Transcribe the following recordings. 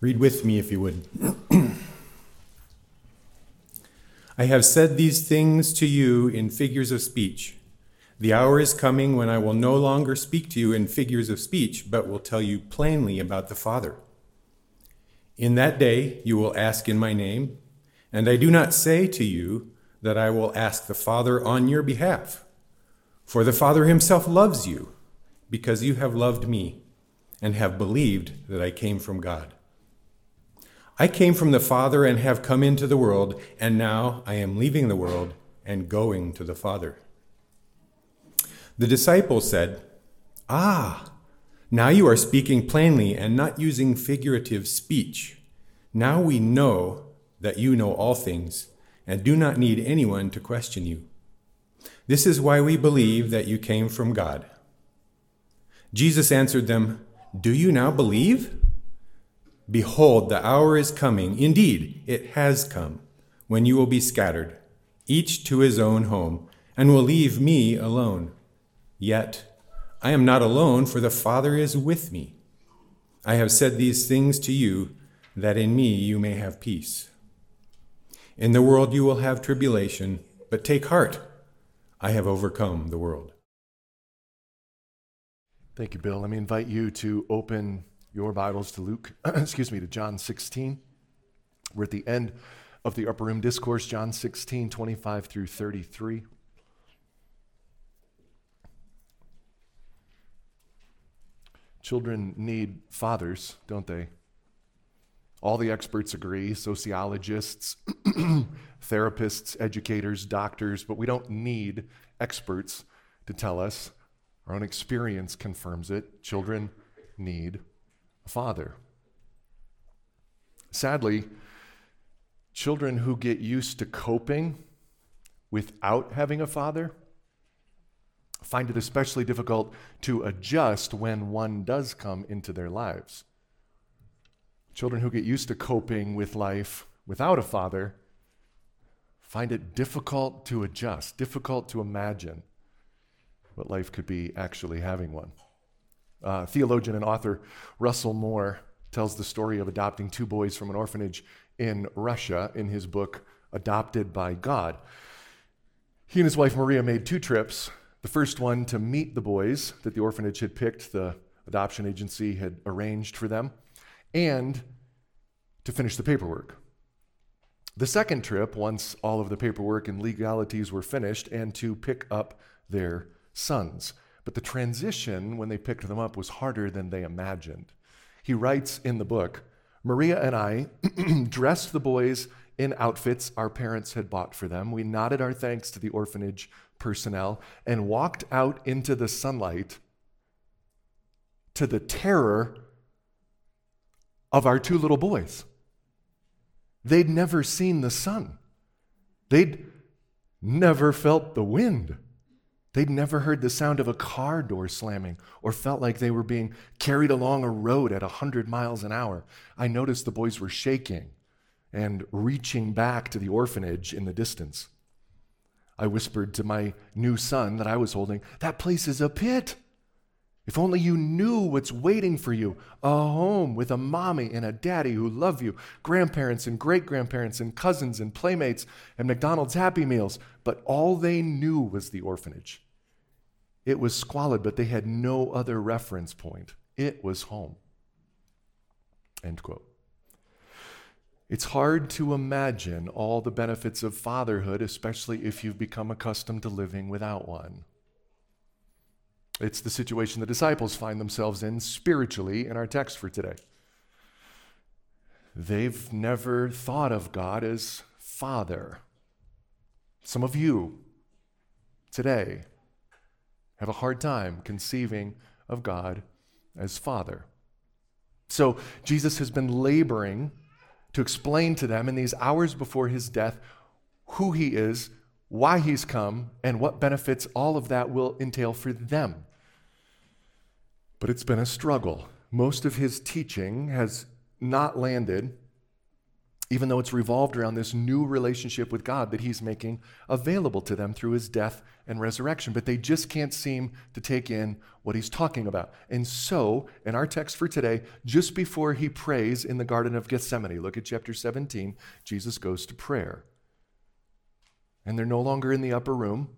Read with me if you would. I have said these things to you in figures of speech. The hour is coming when I will no longer speak to you in figures of speech, but will tell you plainly about the Father. In that day you will ask in my name, and I do not say to you that I will ask the Father on your behalf. For the Father himself loves you, because you have loved me and have believed that I came from God. I came from the Father and have come into the world, and now I am leaving the world and going to the Father. The disciples said, now you are speaking plainly and not using figurative speech. Now we know that you know all things and do not need anyone to question you. This is why we believe that you came from God. Jesus answered them, Do you now believe? Behold, the hour is coming. Indeed, it has come, when you will be scattered, each to his own home, and will leave me alone. Yet I am not alone, for the Father is with me. I have said these things to you, that in me you may have peace. In the world you will have tribulation, but take heart. I have overcome the world. Thank you, Bill. Let me invite you to open your Bibles to to John 16. We're at the end of the Upper Room Discourse, John 16, 25 through 33. Children need fathers, don't they? All the experts agree, sociologists, therapists, educators, doctors, but we don't need experts to tell us. Our own experience confirms it. Children need a father. Sadly, children who get used to coping without having a father find it especially difficult to adjust when one does come into their lives. Children who get used to coping with life without a father find it difficult to adjust, difficult to imagine what life could be actually having one. Theologian and author Russell Moore tells the story of adopting two boys from an orphanage in Russia in his book, Adopted by God. He and his wife Maria made two trips. The first one to meet the boys that the orphanage had picked, the adoption agency had arranged for them, and to finish the paperwork. The second trip, once all of the paperwork and legalities were finished, and to pick up their sons. But the transition, when they picked them up, was harder than they imagined. He writes in the book, Maria and I dressed the boys in outfits our parents had bought for them. We nodded our thanks to the orphanage personnel and walked out into the sunlight to the terror of our two little boys. They'd never seen the sun. They'd never felt the wind. They'd never heard the sound of a car door slamming or felt like they were being carried along a road at 100 miles an hour. I noticed the boys were shaking and reaching back to the orphanage in the distance. I whispered to my new son that I was holding, "That place is a pit. If only you knew what's waiting for you, a home with a mommy and a daddy who love you, grandparents and great-grandparents and cousins and playmates and McDonald's Happy Meals." But all they knew was the orphanage. It was squalid, but they had no other reference point. It was home. End quote. It's hard to imagine all the benefits of fatherhood, especially if you've become accustomed to living without one. It's the situation the disciples find themselves in spiritually in our text for today. They've never thought of God as Father. Some of you today have a hard time conceiving of God as Father. So Jesus has been laboring to explain to them in these hours before his death who he is, why he's come, and what benefits all of that will entail for them. But it's been a struggle. Most of his teaching has not landed even though it's revolved around this new relationship with God that he's making available to them through his death and resurrection. But they just can't seem to take in what he's talking about. And so, in our text for today, just before he prays in the Garden of Gethsemane, look at chapter 17, Jesus goes to prayer. And they're no longer in the upper room.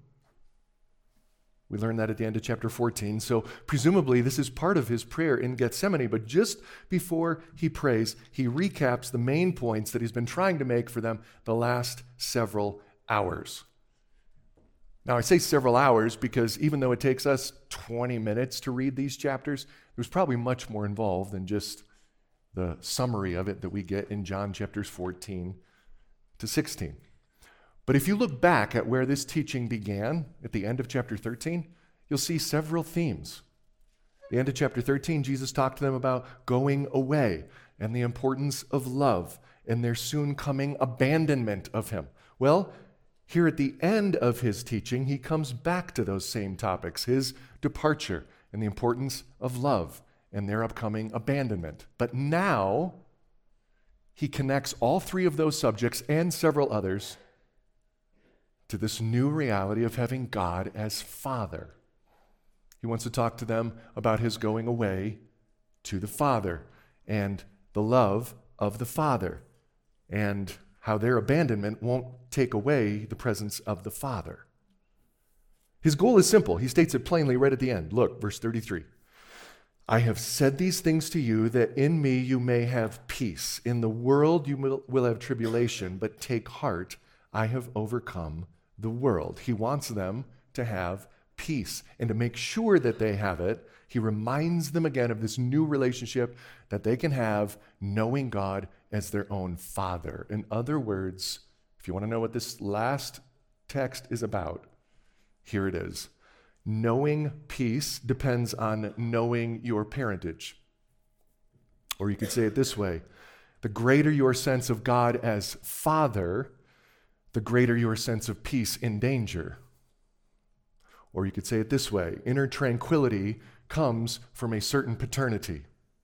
We learned that at the end of chapter 14. So presumably this is part of his prayer in Gethsemane, but just before he prays, he recaps the main points that he's been trying to make for them the last several hours. Now I say several hours because even though it takes us 20 minutes to read these chapters, there's probably much more involved than just the summary of it that we get in John chapters 14 to 16. But if you look back at where this teaching began at the end of chapter 13, you'll see several themes. At the end of chapter 13, Jesus talked to them about going away and the importance of love and their soon coming abandonment of him. Well, here at the end of his teaching, he comes back to those same topics, his departure and the importance of love and their upcoming abandonment. But now, he connects all three of those subjects and several others to this new reality of having God as Father. He wants to talk to them about his going away to the Father and the love of the Father and how their abandonment won't take away the presence of the Father. His goal is simple. He states it plainly right at the end. Look, verse 33. I have said these things to you that in me you may have peace. In the world you will have tribulation, but take heart, I have overcome the world. He wants them to have peace. And to make sure that they have it, he reminds them again of this new relationship that they can have knowing God as their own Father. In other words, if you want to know what this last text is about, here it is. Knowing peace depends on knowing your parentage. Or you could say it this way. The greater your sense of God as Father, the greater your sense of peace in danger. Or you could say it this way, inner tranquility comes from a certain paternity.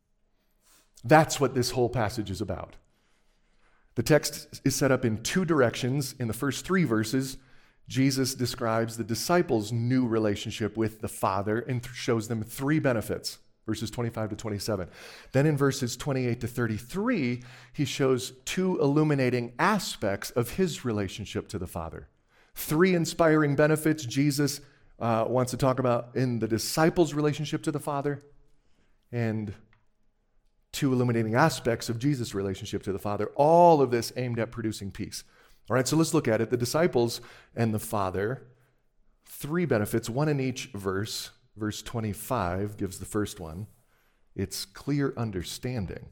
That's what this whole passage is about. The text is set up in two directions. In the first three verses, Jesus describes the disciples' new relationship with the Father and shows them three benefits. Verses 25 to 27. Then in verses 28 to 33, he shows two illuminating aspects of his relationship to the Father. Three inspiring benefits Jesus wants to talk about in the disciples' relationship to the Father, and two illuminating aspects of Jesus' relationship to the Father. All of this aimed at producing peace. All right, so let's look at it. The disciples and the Father, three benefits, one in each verse. Verse 25 gives the first one. It's clear understanding.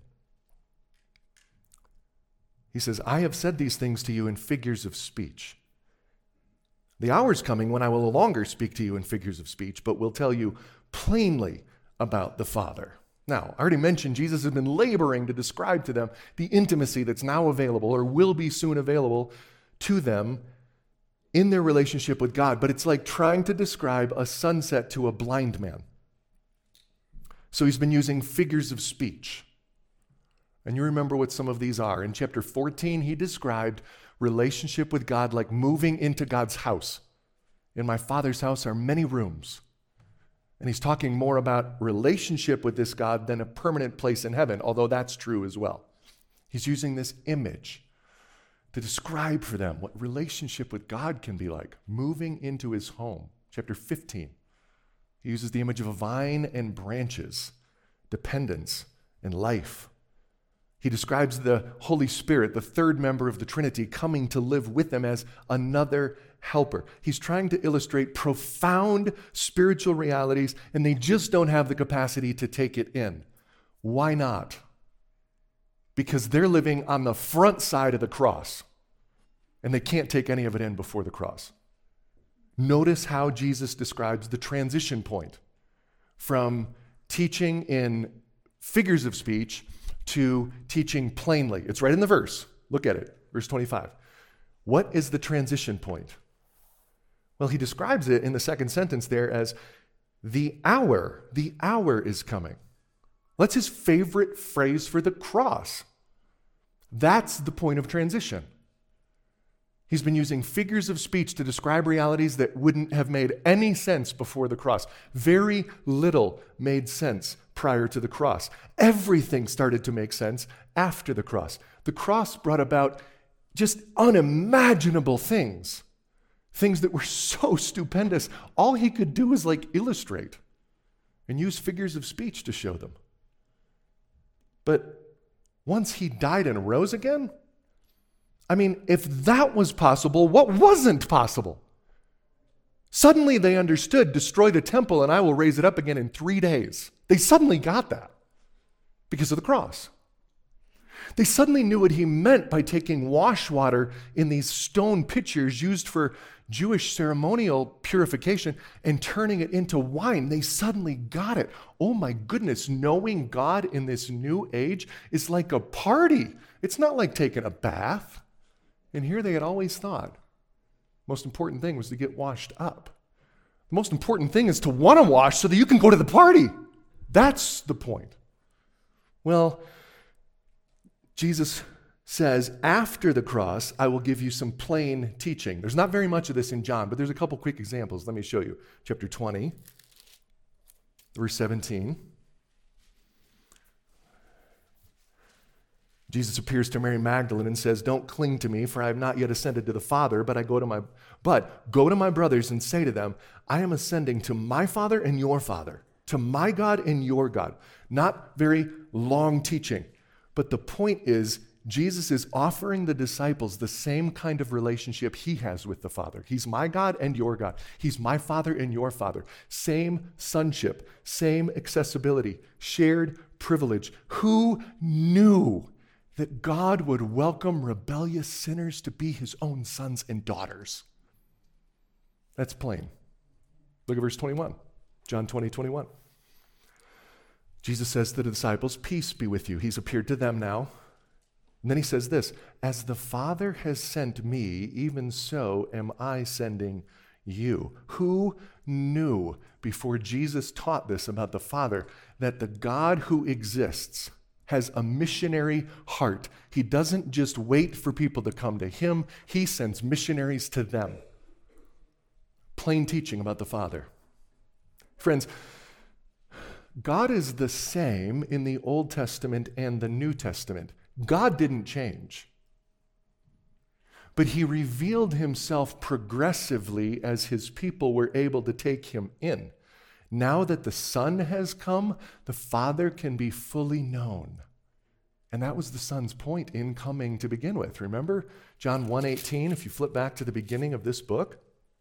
He says, I have said these things to you in figures of speech. The hour is coming when I will no longer speak to you in figures of speech, but will tell you plainly about the Father. Now, I already mentioned Jesus has been laboring to describe to them the intimacy that's now available or will be soon available to them in their relationship with God, but it's like trying to describe a sunset to a blind man. So he's been using figures of speech. And you remember what some of these are. In chapter 14, he described relationship with God like moving into God's house. In my Father's house are many rooms. And he's talking more about relationship with this God than a permanent place in heaven, although that's true as well. He's using this image to describe for them what relationship with God can be like, moving into his home. Chapter 15, he uses the image of a vine and branches, dependence and life. He describes the Holy Spirit, the third member of the Trinity, coming to live with them as another helper. He's trying to illustrate profound spiritual realities, and they just don't have the capacity to take it in. Why not? Because they're living on the front side of the cross, and they can't take any of it in before the cross. Notice how Jesus describes the transition point from teaching in figures of speech to teaching plainly. It's right in the verse. Look at it, verse 25. What is the transition point? Well, he describes it in the second sentence there as the hour is coming. That's his favorite phrase for the cross. That's the point of transition. He's been using figures of speech to describe realities that wouldn't have made any sense before the cross. Very little made sense prior to the cross. Everything started to make sense after the cross. The cross brought about just unimaginable things that were so stupendous. All he could do was illustrate and use figures of speech to show them. But once he died and rose again, if that was possible, what wasn't possible? Suddenly they understood, destroy the temple and I will raise it up again in 3 days. They suddenly got that because of the cross. They suddenly knew what he meant by taking wash water in these stone pitchers used for Jewish ceremonial purification and turning it into wine. They suddenly got it. Oh my goodness, knowing God in this new age is like a party. It's not like taking a bath. And here they had always thought, most important thing was to get washed up. The most important thing is to want to wash so that you can go to the party. That's the point. Well, Jesus says, after the cross, I will give you some plain teaching. There's not very much of this in John, but there's a couple quick examples. Let me show you. Chapter 20, verse 17. Jesus appears to Mary Magdalene and says, don't cling to me, for I have not yet ascended to the Father, but go to my brothers and say to them, I am ascending to my Father and your Father, to my God and your God. Not very long teaching, but the point is, Jesus is offering the disciples the same kind of relationship he has with the Father. He's my God and your God. He's my Father and your Father. Same sonship, same accessibility, shared privilege. Who knew that God would welcome rebellious sinners to be his own sons and daughters? That's plain. Look at verse 21, John 20:21. Jesus says to the disciples, peace be with you. He's appeared to them now. And then he says this, as the Father has sent me, even so am I sending you. Who knew before Jesus taught this about the Father that the God who exists has a missionary heart? He doesn't just wait for people to come to him. He sends missionaries to them. Plain teaching about the Father. Friends, God is the same in the Old Testament and the New Testament. God didn't change. But he revealed himself progressively as his people were able to take him in. Now that the Son has come, the Father can be fully known. And that was the Son's point in coming to begin with. Remember John 1:18, if you flip back to the beginning of this book?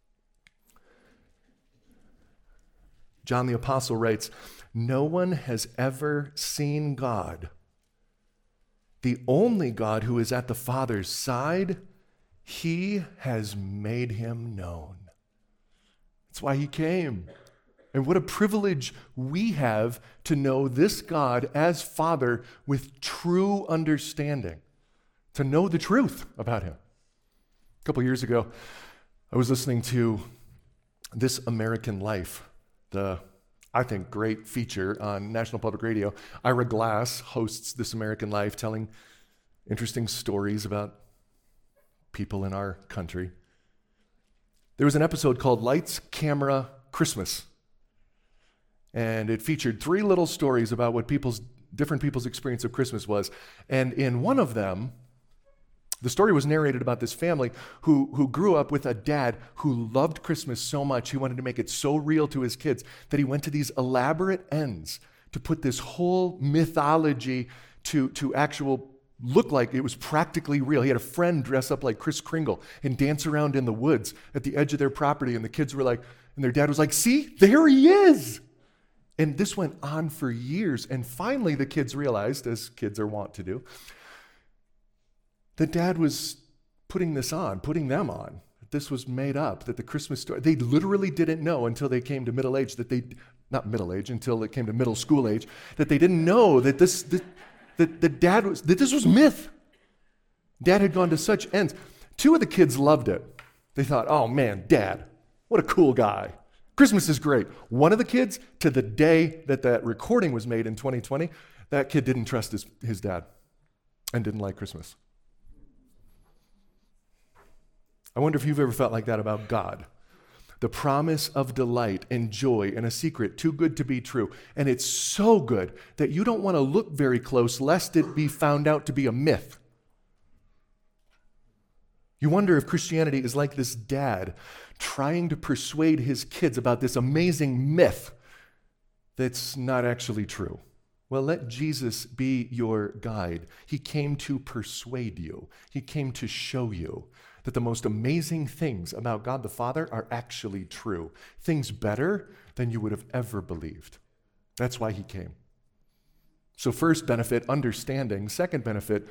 John the Apostle writes, no one has ever seen God. The only God who is at the Father's side, he has made him known. That's why he came. And what a privilege we have to know this God as Father with true understanding, to know the truth about him. A couple years ago, I was listening to This American Life, the, I think, great feature on National Public Radio. Ira Glass hosts This American Life, telling interesting stories about people in our country. There was an episode called Lights, Camera, Christmas. And it featured 3 little stories about what different people's experience of Christmas was. And in one of them, the story was narrated about this family who grew up with a dad who loved Christmas so much, he wanted to make it so real to his kids that he went to these elaborate ends to put this whole mythology to actual look like it was practically real. He had a friend dress up like Kris Kringle and dance around in the woods at the edge of their property, and the kids were like, and their dad was like, see, there he is. And this went on for years, and finally the kids realized, as kids are wont to do, that dad was putting them on. That this was made up, that the Christmas story, they literally didn't know until they came to middle age, until it came to middle school age, that they didn't know that this was myth. Dad had gone to such ends. 2 of the kids loved it. They thought, oh man, Dad, what a cool guy. Christmas is great. One of the kids, to the day that recording was made in 2020, that kid didn't trust his dad. and didn't like Christmas. I wonder if you've ever felt like that about God. The promise of delight and joy and a secret too good to be true. And it's so good that you don't want to look very close lest it be found out to be a myth. You wonder if Christianity is like this dad trying to persuade his kids about this amazing myth that's not actually true. Well, let Jesus be your guide. He came to persuade you. He came to show you that the most amazing things about God the Father are actually true. Things better than you would have ever believed. That's why he came. So first benefit, understanding. Second benefit,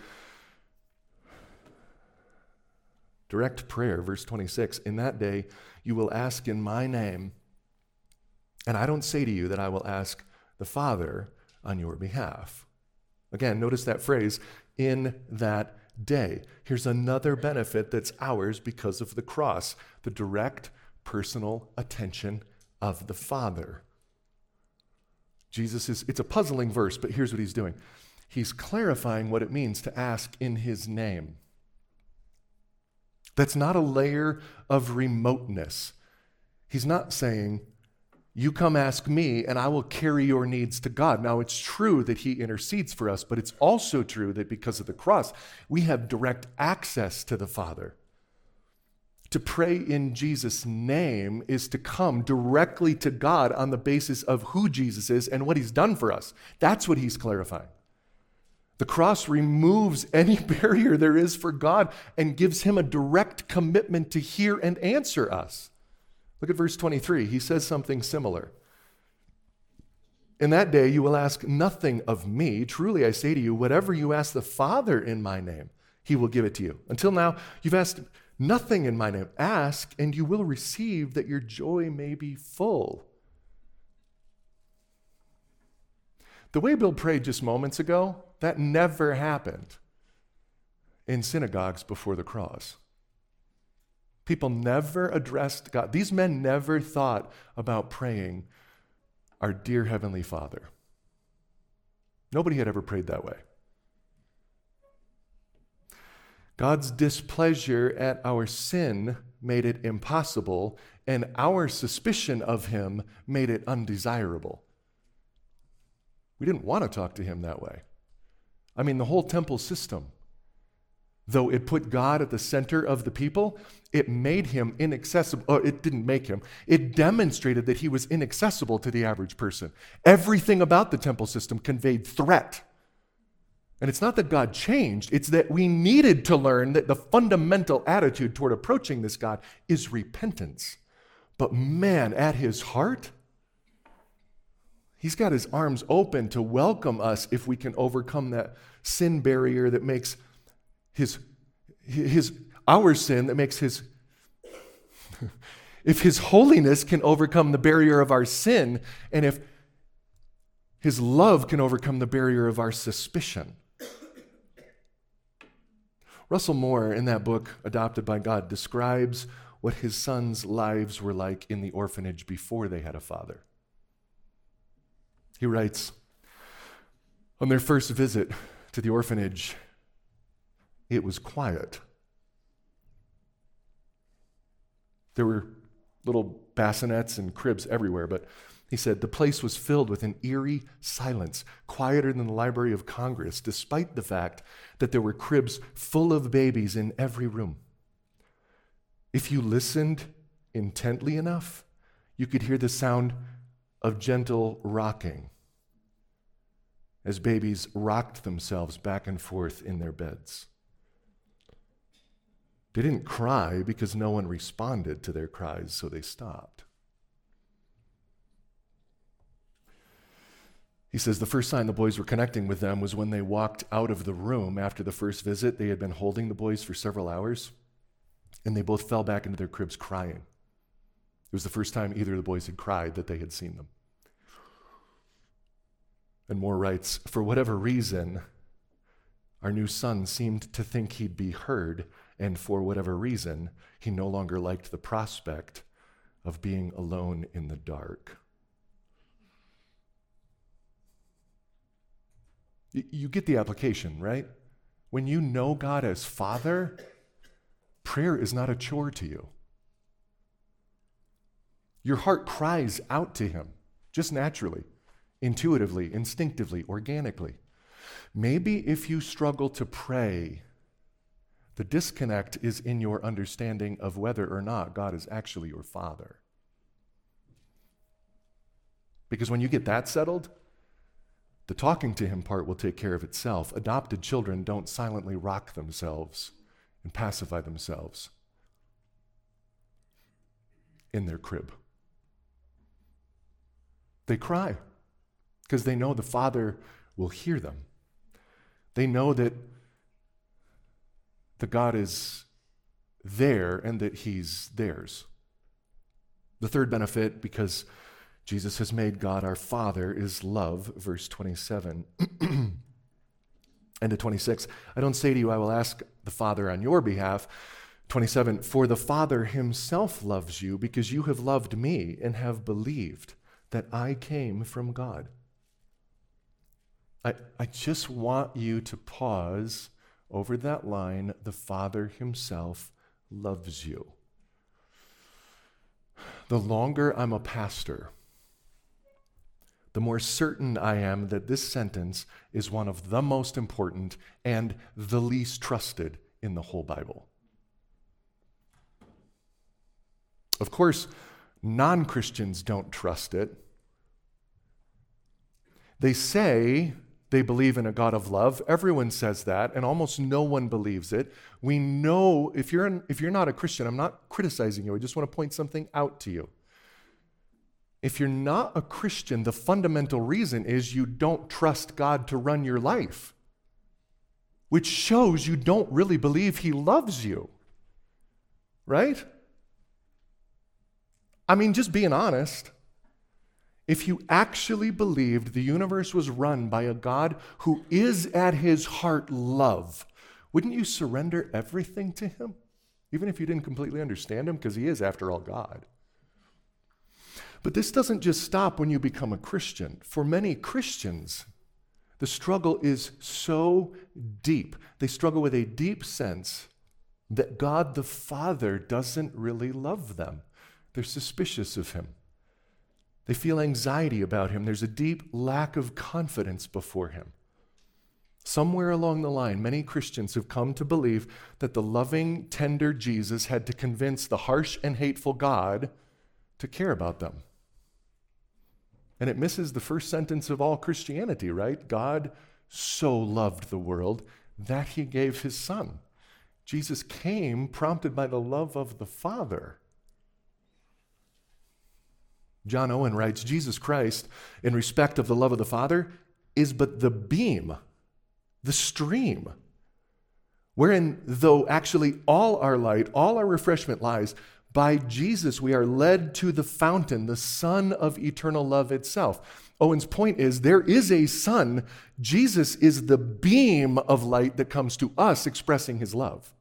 direct prayer. Verse 26, in that day you will ask in my name, and I don't say to you that I will ask the Father on your behalf. Again, notice that phrase, in that day. Here's another benefit that's ours because of the cross, the direct personal attention of the Father. It's a puzzling verse, but here's what he's doing. He's clarifying what it means to ask in his name. That's not a layer of remoteness. He's not saying, you come ask me and I will carry your needs to God. Now, it's true that he intercedes for us, but it's also true that because of the cross, we have direct access to the Father. To pray in Jesus' name is to come directly to God on the basis of who Jesus is and what he's done for us. That's what he's clarifying. The cross removes any barrier there is for God and gives him a direct commitment to hear and answer us. Look at verse 23. He says something similar. In that day you will ask nothing of me. Truly I say to you, whatever you ask the Father in my name, he will give it to you. Until now, you've asked nothing in my name. Ask, and you will receive, that your joy may be full. The way Bill prayed just moments ago, that never happened in synagogues before the cross. People never addressed God. These men never thought about praying, our dear Heavenly Father. Nobody had ever prayed that way. God's displeasure at our sin made it impossible, and our suspicion of him made it undesirable. We didn't want to talk to him that way. I mean, the whole temple system, though it put God at the center of the people, it made him inaccessible. Or it didn't make him. It demonstrated that he was inaccessible to the average person. Everything about the temple system conveyed threat. And it's not that God changed, it's that we needed to learn that the fundamental attitude toward approaching this God is repentance. But man, at his heart, he's got his arms open to welcome us if we can overcome that sin barrier that makes our sin, that makes his, if his holiness can overcome the barrier of our sin, and if his love can overcome the barrier of our suspicion. Russell Moore, in that book, Adopted by God, describes what his sons' lives were like in the orphanage before they had a father. He writes, on their first visit to the orphanage, it was quiet. There were little bassinets and cribs everywhere, but he said the place was filled with an eerie silence, quieter than the Library of Congress, despite the fact that there were cribs full of babies in every room. If you listened intently enough, you could hear the sound of gentle rocking as babies rocked themselves back and forth in their beds. They didn't cry because no one responded to their cries, so they stopped. He says the first sign the boys were connecting with them was when they walked out of the room after the first visit. They had been holding the boys for several hours, and they both fell back into their cribs crying. It was the first time either of the boys had cried that they had seen them. And Moore writes, for whatever reason, our new son seemed to think he'd be heard, and for whatever reason, he no longer liked the prospect of being alone in the dark. You get the application, right? when you know God as Father, prayer is not a chore to you. Your heart cries out to him, just naturally, intuitively, instinctively, organically. Maybe if you struggle to pray, the disconnect is in your understanding of whether or not God is actually your Father. Because when you get that settled, the talking to him part will take care of itself. Adopted children don't silently rock themselves and pacify themselves in their crib. They cry because they know the Father will hear them. They know that the God is there and that he's theirs. The third benefit, because Jesus has made God our Father, is love, verse 27. And to 26, I don't say to you, I will ask the Father on your behalf. 27, for the Father himself loves you because you have loved me and have believed that I came from God. I just want you to pause over that line, the Father himself loves you. The longer I'm a pastor, the more certain I am that this sentence is one of the most important and the least trusted in the whole Bible. Of course, non-Christians don't trust it. They say they believe in a God of love. Everyone says that, and almost no one believes it. We know, if you're not a Christian, I'm not criticizing you, I just want to point something out to you. If you're not a Christian, the fundamental reason is you don't trust God to run your life, which shows you don't really believe he loves you, right? I mean, just being honest. If you actually believed the universe was run by a God who is at his heart love, wouldn't you surrender everything to him? Even if you didn't completely understand him, because he is, after all, God. But this doesn't just stop when you become a Christian. For many Christians, the struggle is so deep. They struggle with a deep sense that God the Father doesn't really love them. They're suspicious of him. They feel anxiety about him. There's a deep lack of confidence before him. Somewhere along the line, many Christians have come to believe that the loving, tender Jesus had to convince the harsh and hateful God to care about them. And it misses the first sentence of all Christianity, right? God so loved the world that he gave his Son. Jesus came prompted by the love of the Father. John Owen writes, Jesus Christ, in respect of the love of the Father, is but the beam, the stream, wherein, though actually all our light, all our refreshment lies, by Jesus we are led to the fountain, the sun of eternal love itself. Owen's point is there is a sun. Jesus is the beam of light that comes to us expressing his love.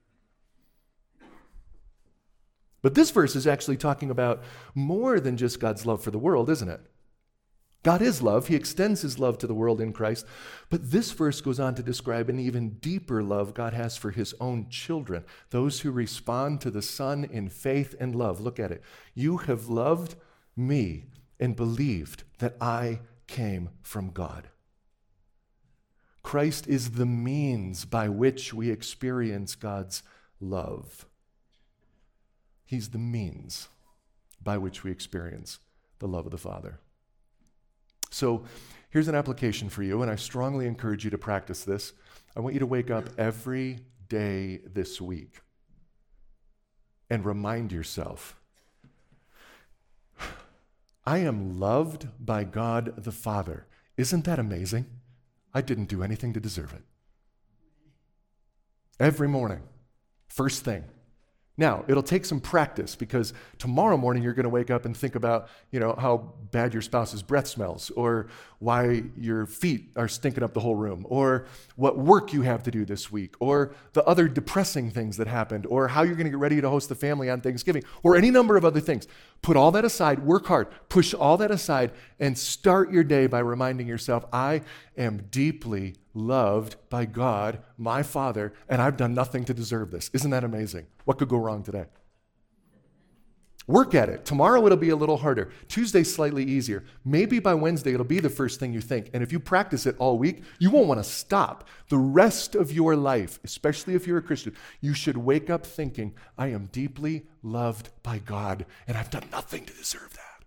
But this verse is actually talking about more than just God's love for the world, isn't it? God is love. He extends his love to the world in Christ. But this verse goes on to describe an even deeper love God has for his own children, those who respond to the Son in faith and love. Look at it. You have loved me and believed that I came from God. Christ is the means by which we experience God's love. He's the means by which we experience the love of the Father. So here's an application for you, and I strongly encourage you to practice this. I want you to wake up every day this week and remind yourself, I am loved by God the Father. Isn't that amazing? I didn't do anything to deserve it. Every morning, first thing. Now, it'll take some practice because tomorrow morning you're going to wake up and think about, how bad your spouse's breath smells, or why your feet are stinking up the whole room, or what work you have to do this week, or the other depressing things that happened, or how you're going to get ready to host the family on Thanksgiving, or any number of other things. Put all that aside, work hard, push all that aside, and start your day by reminding yourself, I am deeply loved by God, my Father, and I've done nothing to deserve this. Isn't that amazing? What could go wrong today? Work at it. Tomorrow it'll be a little harder. Tuesday slightly easier. Maybe by Wednesday it'll be the first thing you think. And if you practice it all week, you won't want to stop. The rest of your life, especially if you're a Christian, you should wake up thinking, I am deeply loved by God, and I've done nothing to deserve that.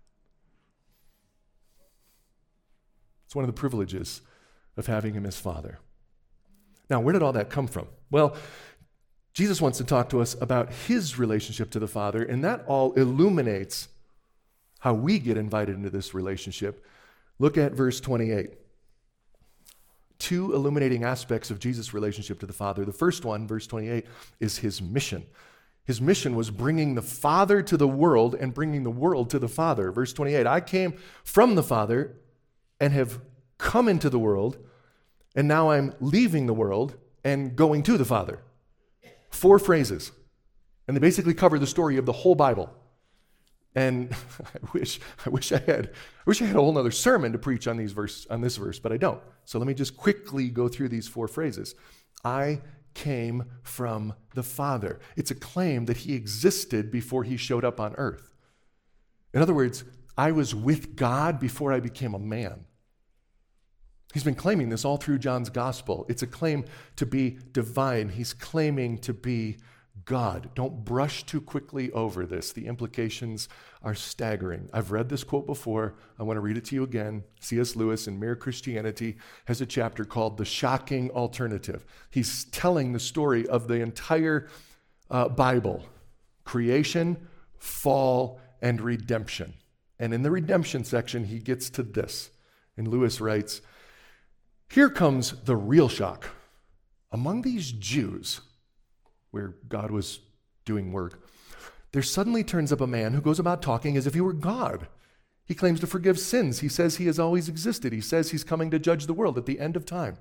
It's one of the privileges of having him as Father. Now, where did all that come from? Well, Jesus wants to talk to us about his relationship to the Father, and that all illuminates how we get invited into this relationship. Look at verse 28. Two illuminating aspects of Jesus' relationship to the Father. The first one, verse 28, is his mission. His mission was bringing the Father to the world and bringing the world to the Father. Verse 28, I came from the Father and have come into the world, and now I'm leaving the world and going to the Father. 4 phrases, and they basically cover the story of the whole Bible. And I wish I had a whole nother sermon to preach on this verse, but I don't. So let me just quickly go through these 4 phrases. I came from the Father. It's a claim that he existed before he showed up on earth. In other words, I was with God before I became a man. He's been claiming this all through John's gospel. It's a claim to be divine. He's claiming to be God. Don't brush too quickly over this. The implications are staggering. I've read this quote before. I want to read it to you again. C.S. Lewis in Mere Christianity has a chapter called The Shocking Alternative. He's telling the story of the entire Bible: creation, fall, and redemption. And in the redemption section, he gets to this. And Lewis writes, here comes the real shock. Among these Jews, where God was doing work, there suddenly turns up a man who goes about talking as if he were God. He claims to forgive sins. He says he has always existed. He says he's coming to judge the world at the end of time.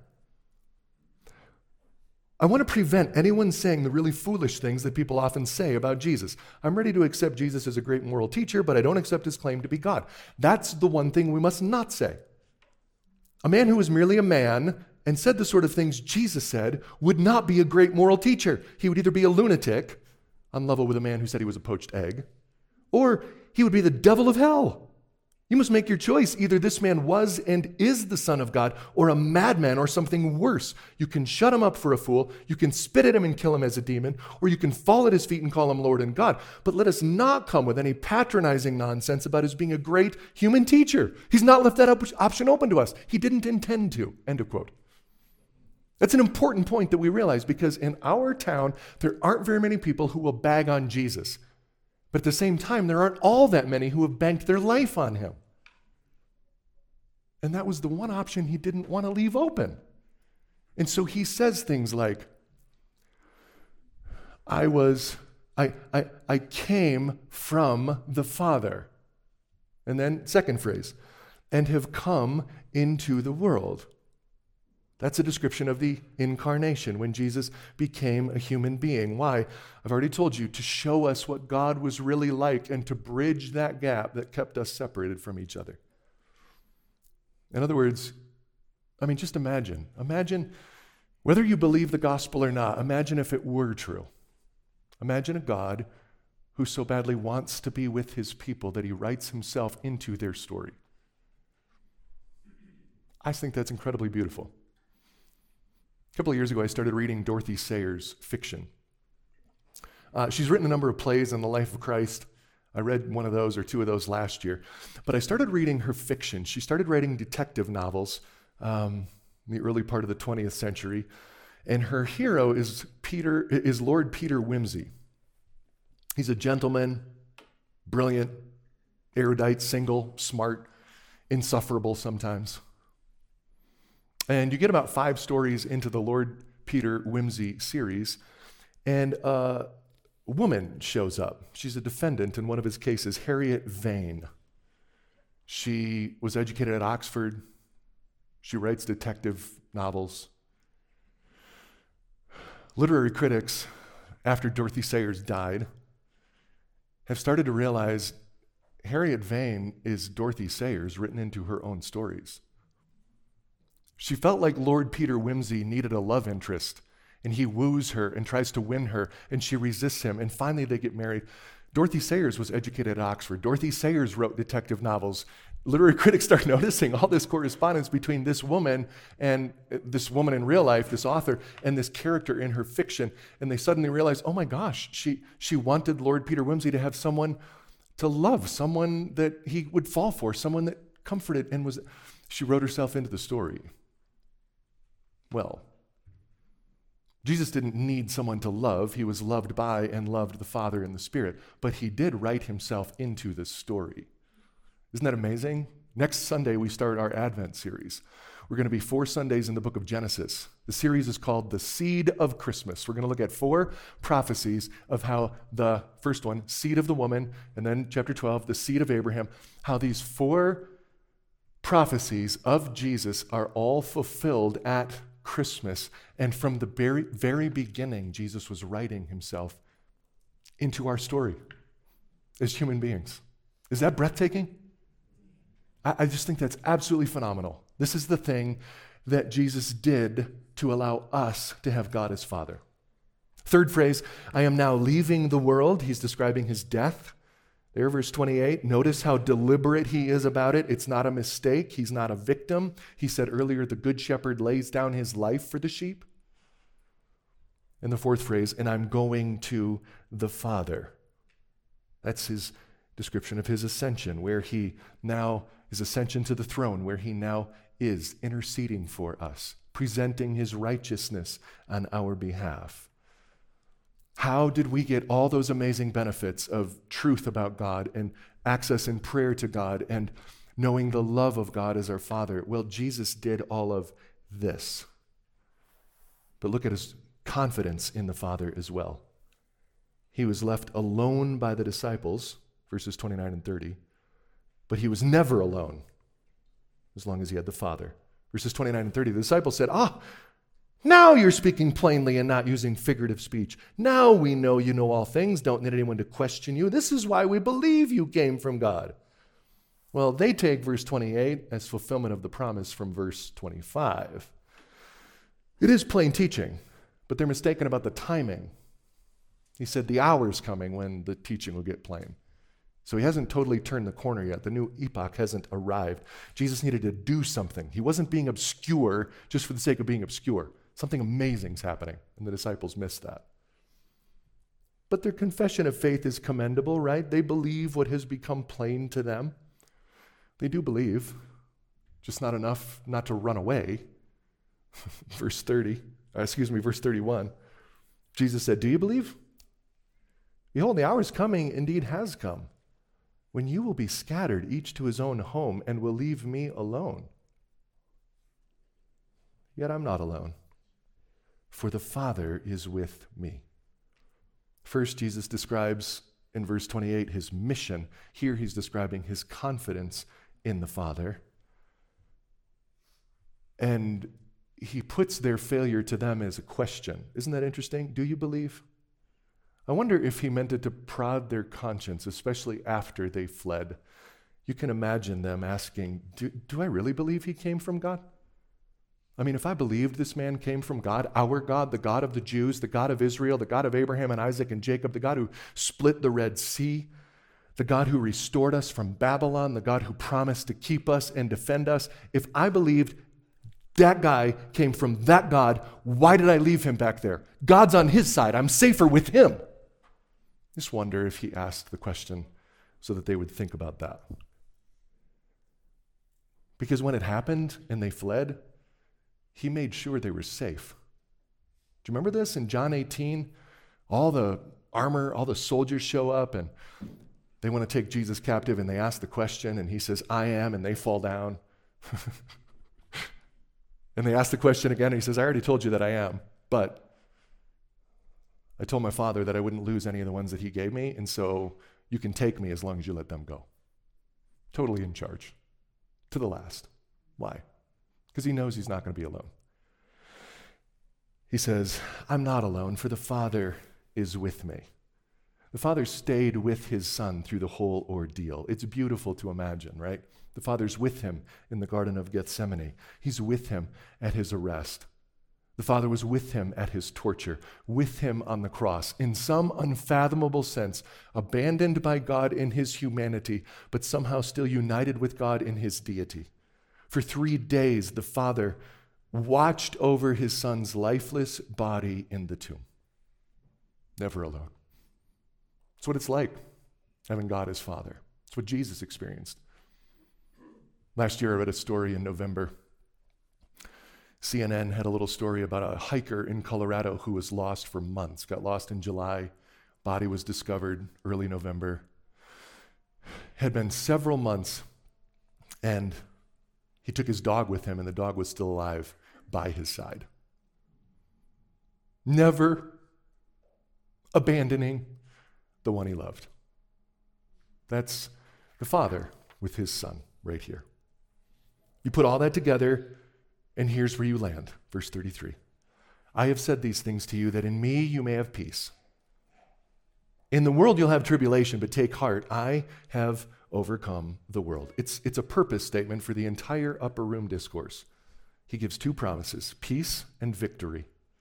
I want to prevent anyone saying the really foolish things that people often say about Jesus. I'm ready to accept Jesus as a great moral teacher, but I don't accept his claim to be God. That's the one thing we must not say. A man who was merely a man and said the sort of things Jesus said would not be a great moral teacher. He would either be a lunatic, on level with a man who said he was a poached egg, or he would be the devil of hell. You must make your choice. Either this man was and is the Son of God, or a madman, or something worse. You can shut him up for a fool, you can spit at him and kill him as a demon, or you can fall at his feet and call him Lord and God. But let us not come with any patronizing nonsense about his being a great human teacher. He's not left that option open to us. He didn't intend to. End of quote. That's an important point that we realize, because in our town, there aren't very many people who will bag on Jesus. But at the same time, there aren't all that many who have banked their life on him. And that was the one option he didn't want to leave open. And so he says things like, I came from the Father. And then second phrase, and have come into the world. That's a description of the incarnation, when Jesus became a human being. Why? I've already told you, to show us what God was really like and to bridge that gap that kept us separated from each other. In other words, just imagine, whether you believe the gospel or not, imagine if it were true. Imagine a God who so badly wants to be with his people that he writes himself into their story. I think that's incredibly beautiful. A couple of years ago, I started reading Dorothy Sayers' fiction. She's written a number of plays on the life of Christ. I read one of those or 2 of those last year. But I started reading her fiction. She started writing detective novels in the early part of the 20th century. And her hero is Lord Peter Wimsey. He's a gentleman, brilliant, erudite, single, smart, insufferable sometimes. And you get about 5 stories into the Lord Peter Wimsey series, and a woman shows up. She's a defendant in one of his cases, Harriet Vane. She was educated at Oxford. She writes detective novels. Literary critics, after Dorothy Sayers died, have started to realize Harriet Vane is Dorothy Sayers written into her own stories. She felt like Lord Peter Wimsey needed a love interest, and he woos her and tries to win her, and she resists him, and finally they get married. Dorothy Sayers was educated at Oxford. Dorothy Sayers wrote detective novels. Literary critics start noticing all this correspondence between this woman in real life, this author, and this character in her fiction, and they suddenly realize, oh my gosh, she wanted Lord Peter Wimsey to have someone to love, someone that he would fall for, someone that comforted and was. She wrote herself into the story. Well, Jesus didn't need someone to love. He was loved by and loved the Father and the Spirit, but he did write himself into this story. Isn't that amazing? Next Sunday, we start our Advent series. We're going to be 4 Sundays in the book of Genesis. The series is called The Seed of Christmas. We're going to look at 4 prophecies of how the first one, seed of the woman, and then chapter 12, the seed of Abraham, how these 4 prophecies of Jesus are all fulfilled at Christmas. And from the very beginning, Jesus was writing himself into our story as human beings. Is that breathtaking? I just think that's absolutely phenomenal. This is the thing that Jesus did to allow us to have God as Father. Third phrase, I am now leaving the world. He's describing his death. There, verse 28. Notice how deliberate he is about it. It's not a mistake. He's not a victim. He said earlier, the good shepherd lays down his life for the sheep. And the fourth phrase, and I'm going to the Father. That's his description of his ascension, where he now his ascension to the throne, where he now is interceding for us, presenting his righteousness on our behalf. How did we get all those amazing benefits of truth about God and access in prayer to God and knowing the love of God as our Father? Well, Jesus did all of this. But look at his confidence in the Father as well. He was left alone by the disciples, verses 29 and 30. But he was never alone as long as he had the Father. Verses 29 and 30, the disciples said, now you're speaking plainly and not using figurative speech. Now we know you know all things, don't need anyone to question you. This is why we believe you came from God. Well, they take verse 28 as fulfillment of the promise from verse 25. It is plain teaching, but they're mistaken about the timing. He said the hour's coming when the teaching will get plain. So he hasn't totally turned the corner yet. The new epoch hasn't arrived. Jesus needed to do something. He wasn't being obscure just for the sake of being obscure. Something amazing's happening, and the disciples missed that. But their confession of faith is commendable, right? They believe what has become plain to them. They do believe, just not enough not to run away. Verse 31. Jesus said, do you believe? Behold, the hour is coming, indeed has come, when you will be scattered, each to his own home, and will leave me alone. Yet I'm not alone, for the Father is with me. First, Jesus describes in verse 28 his mission. Here he's describing his confidence in the Father. And he puts their failure to them as a question. Isn't that interesting? Do you believe? I wonder if he meant it to prod their conscience, especially after they fled. You can imagine them asking, do I really believe he came from God? I mean, if I believed this man came from God, our God, the God of the Jews, the God of Israel, the God of Abraham and Isaac and Jacob, the God who split the Red Sea, the God who restored us from Babylon, the God who promised to keep us and defend us, if I believed that guy came from that God, why did I leave him back there? God's on his side. I'm safer with him. Just wonder if he asked the question so that they would think about that. Because when it happened and they fled, he made sure they were safe. Do you remember this? In John 18, all the armor, all the soldiers show up and they want to take Jesus captive and they ask the question and he says, I am, and they fall down. And they ask the question again and he says, I already told you that I am, but I told my Father that I wouldn't lose any of the ones that he gave me, and so you can take me as long as you let them go. Totally in charge. To the last. Why? Because he knows he's not going to be alone. He says, I'm not alone, for the Father is with me. The Father stayed with his Son through the whole ordeal. It's beautiful to imagine, right? The Father's with him in the Garden of Gethsemane. He's with him at his arrest. The Father was with him at his torture, with him on the cross, in some unfathomable sense, abandoned by God in his humanity, but somehow still united with God in his deity. For 3 days, the Father watched over his Son's lifeless body in the tomb. Never alone. It's what it's like, having God as Father. It's what Jesus experienced. Last year, I read a story in November. CNN had a little story about a hiker in Colorado who was lost for months, got lost in July, body was discovered early November, had been several months, and he took his dog with him, and the dog was still alive by his side. Never abandoning the one he loved. That's the Father with his Son right here. You put all that together, and here's where you land. Verse 33. I have said these things to you that in me you may have peace. In the world you'll have tribulation, but take heart. I have overcome the world. It's a purpose statement for the entire upper room discourse. He gives 2 promises, peace and victory.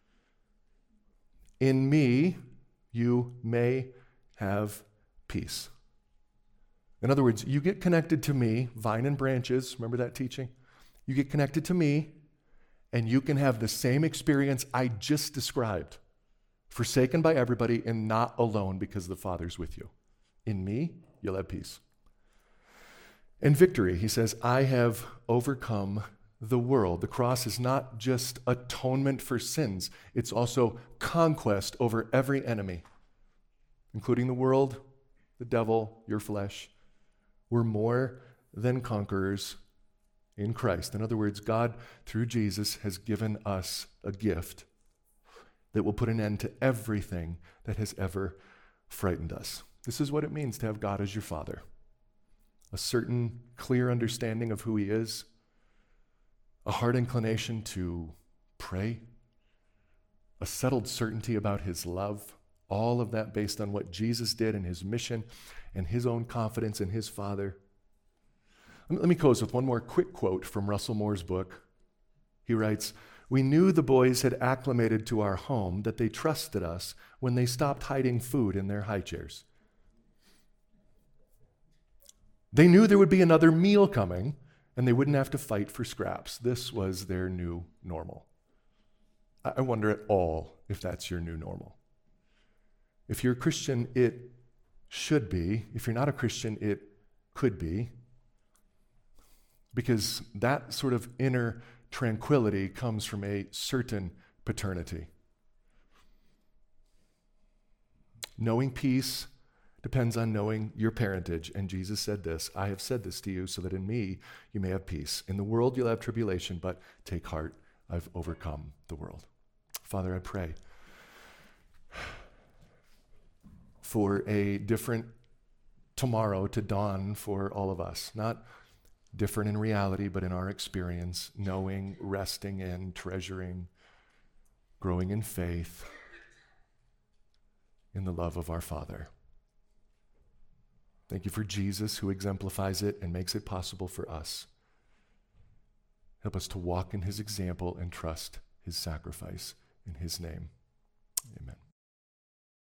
In me you may have peace. In other words, you get connected to me, vine and branches, remember that teaching? You get connected to me, and you can have the same experience I just described, forsaken by everybody and not alone because the Father's with you. In me, you'll have peace. And victory, he says, I have overcome the world. The cross is not just atonement for sins, it's also conquest over every enemy, including the world, the devil, your flesh. We're more than conquerors in Christ. In other words, God, through Jesus, has given us a gift that will put an end to everything that has ever frightened us. This is what it means to have God as your Father. A certain clear understanding of who he is, a heart inclination to pray, a settled certainty about his love, all of that based on what Jesus did in his mission and his own confidence in his Father. Let me close with one more quick quote from Russell Moore's book. He writes, "We knew the boys had acclimated to our home, that they trusted us when they stopped hiding food in their high chairs. They knew there would be another meal coming, and they wouldn't have to fight for scraps. This was their new normal." I wonder at all if that's your new normal. If you're a Christian, it should be. If you're not a Christian, it could be. Because that sort of inner tranquility comes from a certain paternity. Knowing peace depends on knowing your parentage. And Jesus said this, "I have said this to you so that in me you may have peace. In the world you'll have tribulation, but take heart, I've overcome the world." Father, I pray for a different tomorrow to dawn for all of us. Not different in reality, but in our experience, knowing, resting in, treasuring, growing in faith, in the love of our Father. Thank you for Jesus, who exemplifies it and makes it possible for us. Help us to walk in his example and trust his sacrifice. In his name, amen.